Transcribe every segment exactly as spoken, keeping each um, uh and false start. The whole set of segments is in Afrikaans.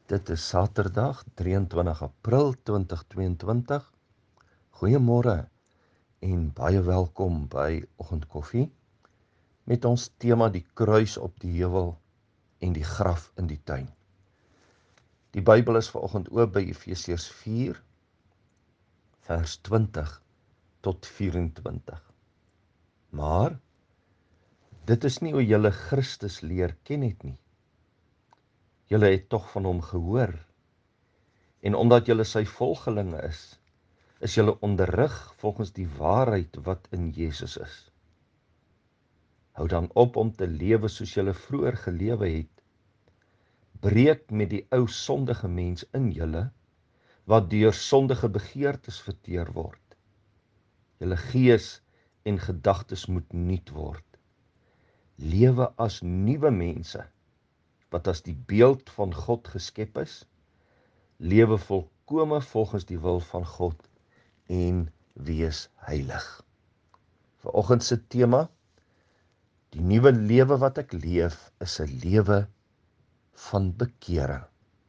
Dit is Saterdag, drie en twintig April twintig tweeëntwintig. Goeiemôre en baie welkom by Oggendkoffie met ons tema die kruis op die heuwel en die graf in die tuin. Die Bybel is vanoggend oop by Efesiërs vier vers twintig tot vyf-en-twintig. Maar dit is nie hoe julle Christus leer ken het nie. Julle het tog van hom gehoor. En omdat julle sy volgelinge is, is julle onderrig volgens die waarheid wat in Jesus is. Hou dan op om te lewe soos julle vroeër gelewe het. Breek met die ou sondige mens in julle, wat deur sondige begeertes verteer word. Julle gees en gedagtes moet nuut word. Lewe as nuwe mense, wat as die beeld van God geskep is, lewe volkome volgens die wil van God en wees heilig. Vanoggend se tema, die nuwe lewe wat ek leef, is 'n lewe van bekering.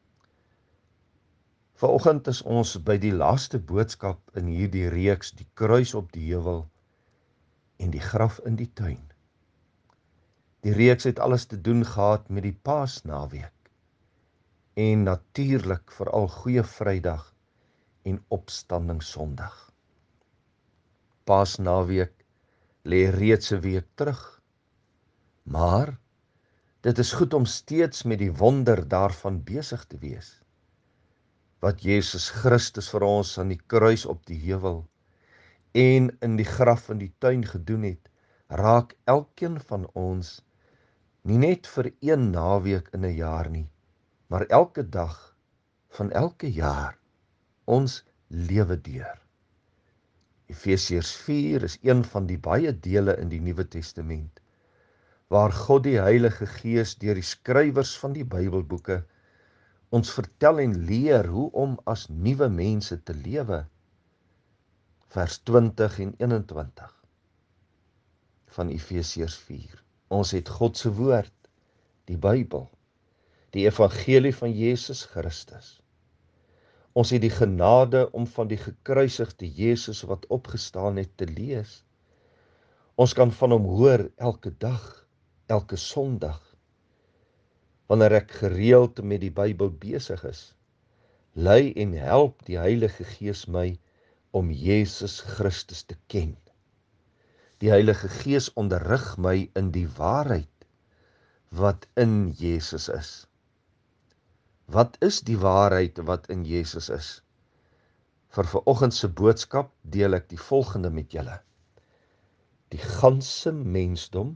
Vanoggend is ons by die laaste boodskap in hierdie reeks, die kruis op die heuwel en die graf in die tuin. Die reeks het alles te doen gehad met die Paasnaweek en natuurlik veral Goeie Vrydag en Opstanding Sondag. Paasnaweek lê reeds 'n week terug, maar dit is goed om steeds met die wonder daarvan besig te wees, wat Jesus Christus vir ons aan die kruis op die heuwel en in die graf in die tuin gedoen het, raak elkeen van ons nie net vir een naweek in 'n jaar nie, maar elke dag van elke jaar ons lewe deur. Efesiërs vier is een van die baie dele in die Nuwe Testament, waar God die Heilige Gees deur die skrywers van die Bybelboeke ons vertel en leer hoe om as nuwe mense te lewe. Vers twintig en eenentwintig van Efesiërs vier. Ons het God se woord, die Bybel, die evangelie van Jesus Christus. Ons het die genade om van die gekruisigde Jesus wat opgestaan het te lees. Ons kan van hom hoor elke dag, elke Sondag. Wanneer ek gereeld met die Bybel besig is, lei en help die Heilige Gees my om Jesus Christus te ken. Die Heilige Gees onderrig my in die waarheid wat in Jesus is. Wat is die waarheid wat in Jesus is? Vir vanoggend se boodskap deel ek die volgende met julle. Die ganse mensdom,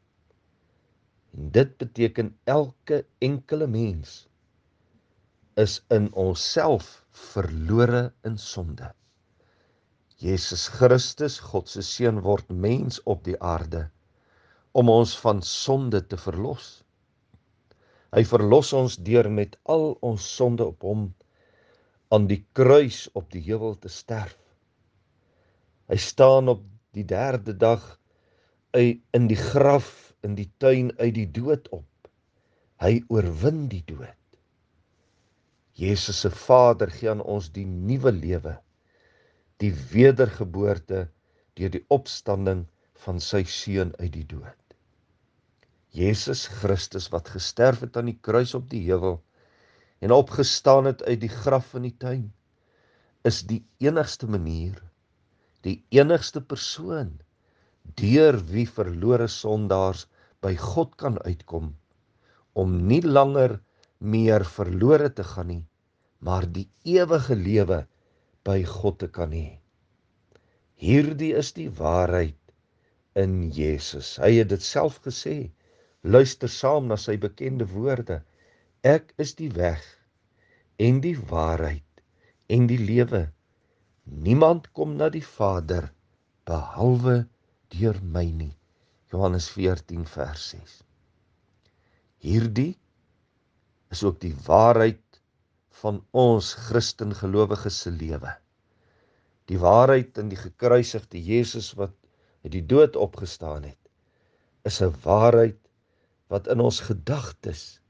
en dit beteken elke enkele mens, is in onsself verlore in sonde. Jesus Christus, God se seun, word mens op die aarde, om ons van sonde te verlos. Hy verlos ons deur met al ons sonde op hom aan die kruis op die heuwel te sterf. Hy staan op die derde dag in die graf, in die tuin uit die dood op. Hy oorwin die dood. Jesus se Vader gee aan ons die nuwe lewe, die wedergeboorte deur die opstanding van sy seun uit die dood. Jesus Christus wat gesterf het aan die kruis op die heuwel en opgestaan het uit die graf in die tuin, is die enigste manier, die enigste persoon, deur wie verlore sondaars by God kan uitkom, om nie langer meer verlore te gaan nie, maar die ewige lewe by God te kan hê. Hierdie is die waarheid in Jesus. Hy het dit self gesê. Luister saam na sy bekende woorde. Ek is die weg en die waarheid en die lewe. Niemand kom na die Vader behalwe deur my nie. Johannes veertien vers ses. Hierdie is ook die waarheid van ons Christen gelowiges se lewe. Die waarheid in die gekruisigde Jesus wat uit die dood opgestaan het, is 'n waarheid wat in ons gedagtes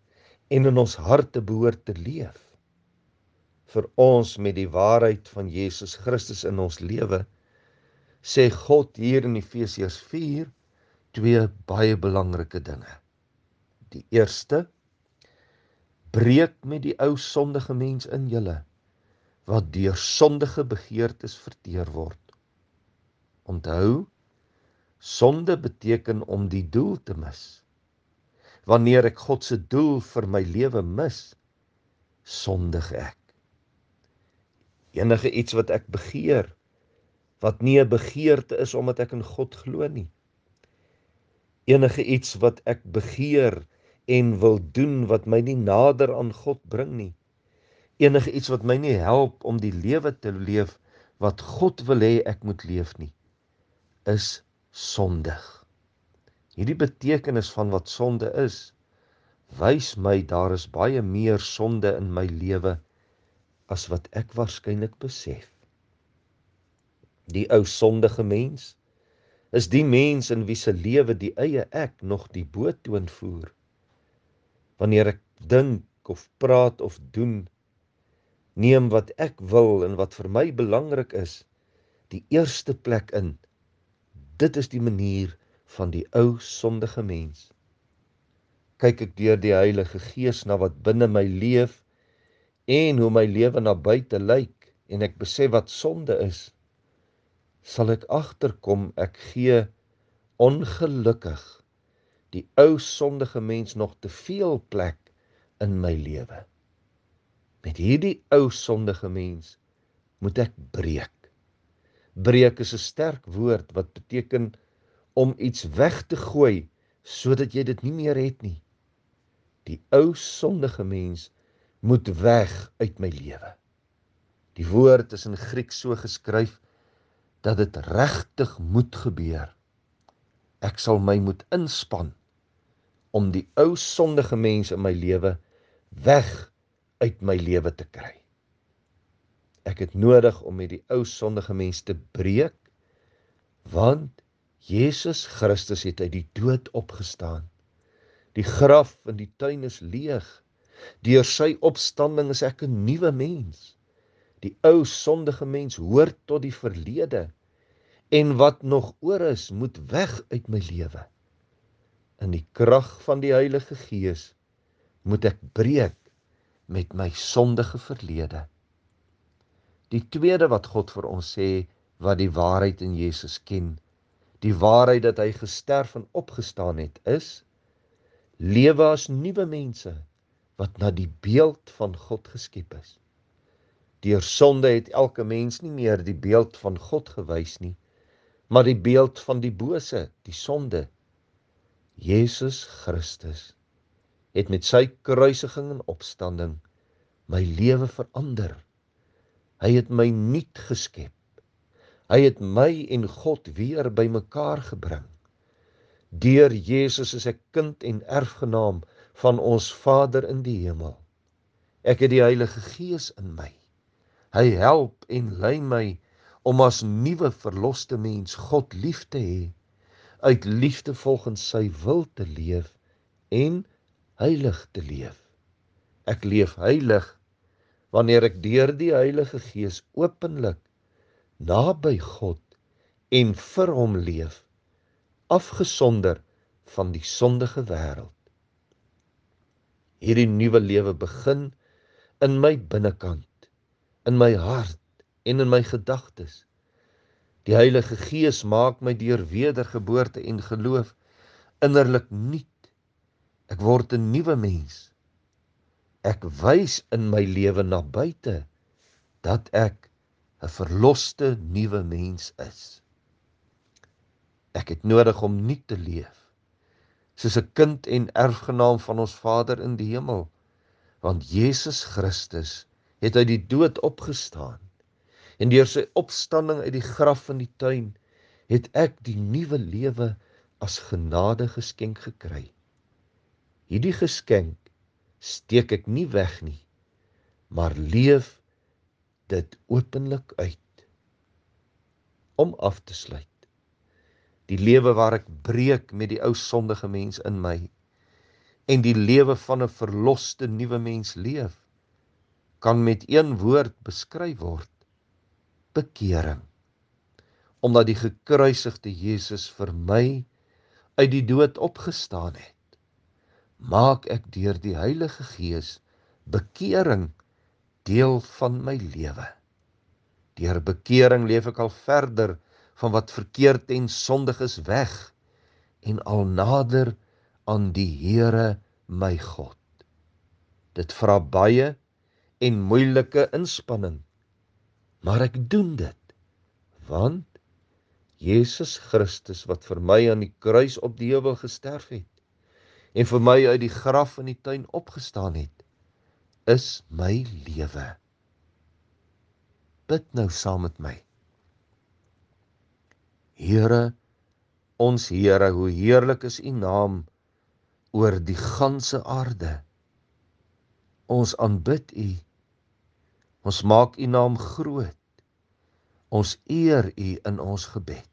en in ons harte behoort te leef. Vir ons met die waarheid van Jesus Christus in ons lewe, sê God hier in Efesiërs vier, twee baie belangrike dinge. Die eerste, breek met die ou sondige mens in julle, wat deur sondige begeertes verteer word. Onthou, sonde beteken om die doel te mis. Wanneer ek God se doel vir my lewe mis, sondig ek. Enige iets wat ek begeer, wat nie 'n begeerte is omdat ek in God glo nie. Enige iets wat ek begeer en wil doen wat my nie nader aan God bring nie. Enige iets wat my nie help om die lewe te leef wat God wil hê ek moet leef nie, is sondig. Hierdie betekenis van wat sonde is, wys my daar is baie meer sonde in my lewe as wat ek waarskynlik besef. Die ou sondige mens is die mens in wie se lewe die eie ek nog die boetoon voer. Wanneer ek dink of praat of doen, neem wat ek wil en wat vir my belangrik is, die eerste plek in. Dit is die manier van die ou sondige mens. Kyk ek deur die Heilige Gees na wat binne my leef en hoe my lewe na buite lyk en ek besef wat sonde is, sal ek agterkom ek gee ongelukkig die ou sondige mens nog te veel plek in my lewe. Met hierdie ou sondige mens moet ek breek. Breek is 'n sterk woord wat beteken om iets weg te gooi sodat jy dit nie meer het nie. Die ou sondige mens moet weg uit my lewe. Die woord is in Grieks so geskryf dat dit regtig moet gebeur. Ek sal my moet inspann om die ou sondige mens in my lewe weg uit my lewe te kry. Ek het nodig om met die ou sondige mens te breek, want Jesus Christus het uit die dood opgestaan. Die graf in die tuin is leeg. Deur sy opstanding is ek 'n nuwe mens. Die ou sondige mens hoort tot die verlede, en wat nog oor is, moet weg uit my lewe. In die krag van die Heilige Gees moet ek breek met my sondige verlede. Die tweede wat God vir ons sê, wat die waarheid in Jesus ken, die waarheid dat hy gesterf en opgestaan het, is, lewe as nuwe mense, wat na die beeld van God geskep is. Deur sonde het elke mens nie meer die beeld van God gewys nie, maar die beeld van die bose, die sonde. Jesus Christus het met sy kruisiging en opstanding my lewe verander. Hy het my nuut geskep. Hy het my en God weer bymekaar gebring. Deur Jesus is ek kind en erfgenaam van ons Vader in die hemel. Ek het die Heilige Gees in my. Hy help en lei my om as nuwe verloste mens God lief te hê, uit liefde volgens sy wil te leef en heilig te leef. Ek leef heilig wanneer ek deur die Heilige Gees openlik naby God en vir hom leef, afgesonder van die sondige wêreld. Hierdie nuwe lewe begin in my binnekant, in my hart en in my gedagtes. Die Heilige Gees maak my deur wedergeboorte en geloof innerlik nuut. Ek word 'n nuwe mens. Ek wys in my lewe na buite dat ek 'n verloste nuwe mens is. Ek het nodig om nuut te leef, soos 'n kind en erfgenaam van ons Vader in die hemel, want Jesus Christus het uit die dood opgestaan, en deur sy opstanding uit die graf in die tuin, het ek die nuwe lewe as genade geskenk gekry. Hierdie geskenk steek ek nie weg nie, maar leef dit openlik uit. Om af te sluit, die lewe waar ek breek met die ou sondige mens in my, en die lewe van 'n verloste nuwe mens leef, kan met een woord beskryf word: bekering. Omdat die gekruisigde Jesus vir my uit die dood opgestaan het, maak ek deur die Heilige Gees bekering deel van my lewe. Deur bekering leef ek al verder van wat verkeerd en sondig is weg en al nader aan die Here my God. Dit vra baie en moeilike inspanning, maar ek doen dit, want Jesus Christus wat vir my aan die kruis op die heuwel gesterf het en vir my uit die graf in die tuin opgestaan het, is my lewe. Bid nou saam met my. Here, ons Here, hoe heerlik is U naam oor die ganse aarde. Ons aanbid U, ons maak U naam groot, ons eer U in ons gebed.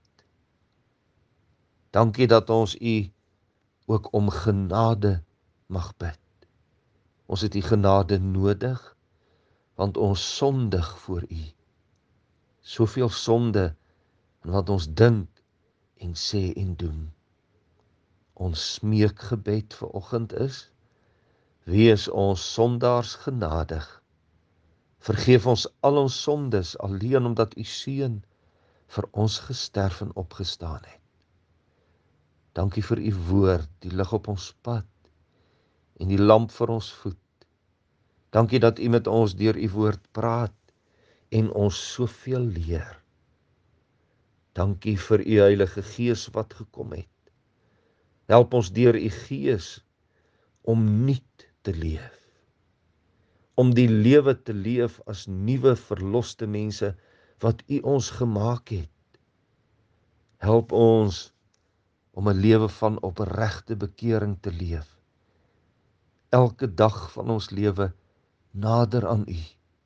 Dankie dat ons U ook om genade mag bid. Ons het U genade nodig, want ons sondig voor U. Soveel sonde in wat ons dink en sê en doen. Ons smeekgebed vanoggend is: wees ons sondaars genadig. Vergeef ons al ons sondes alleen omdat U seun vir ons gesterf en opgestaan het. Dankie vir U woord, die lig op ons pad en die lamp vir ons voet. Dankie dat U met ons deur U woord praat en ons soveel leer. Dankie vir U Heilige Gees wat gekom het. Help ons deur U Gees om nuut te leef. Om die lewe te leef as nuwe verloste mense wat U ons gemaak het. Help ons om 'n lewe van opregte bekering te leef. Elke dag van ons lewe nader aan U.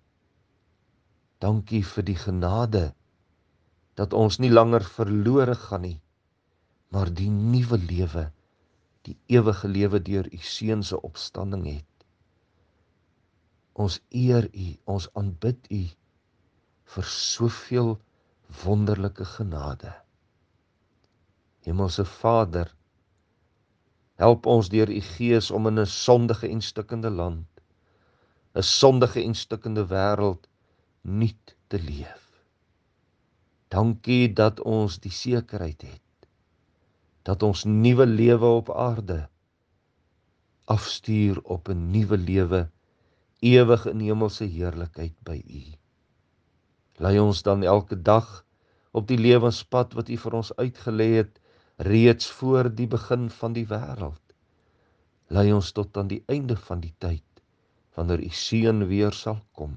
Dankie vir die genade dat ons nie langer verlore gaan nie, maar die nuwe lewe, die ewige lewe deur U seun se opstanding het. Ons eer U, ons aanbid U vir soveel wonderlike genade. Hemelse Vader, help ons deur U Gees om in 'n sondige en stikkende land, 'n sondige en stikkende wêreld nuut te leef. Dankie dat ons die sekerheid het, dat ons nuwe lewe op aarde afstuur op 'n nuwe lewe, ewig in hemelse heerlikheid by U. Lei ons dan elke dag op die lewenspad wat U vir ons uitgelê het, reeds voor die begin van die wêreld. Lei ons tot aan die einde van die tyd, wanneer U seun weer sal kom.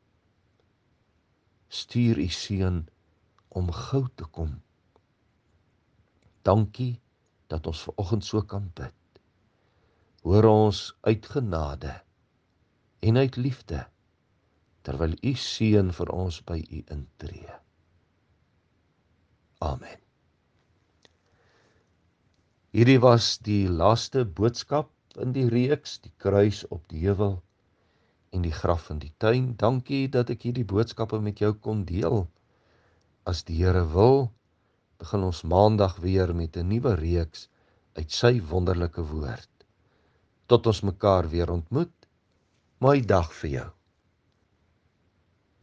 Stuur U seun om gou te kom. Dankie dat ons vanoggend so kan bid. Hoor ons uit genade en uit liefde, terwyl U seun vir ons by U intree. Amen. Hierdie was die laaste boodskap in die reeks, die kruis op die heuwel en die graf in die tuin. Dankie dat ek hierdie boodskappe met jou kon deel. As die Here wil, begin ons maandag weer met 'n nuwe reeks uit sy wonderlike woord. Tot ons mekaar weer ontmoet, mooi dag vir jou.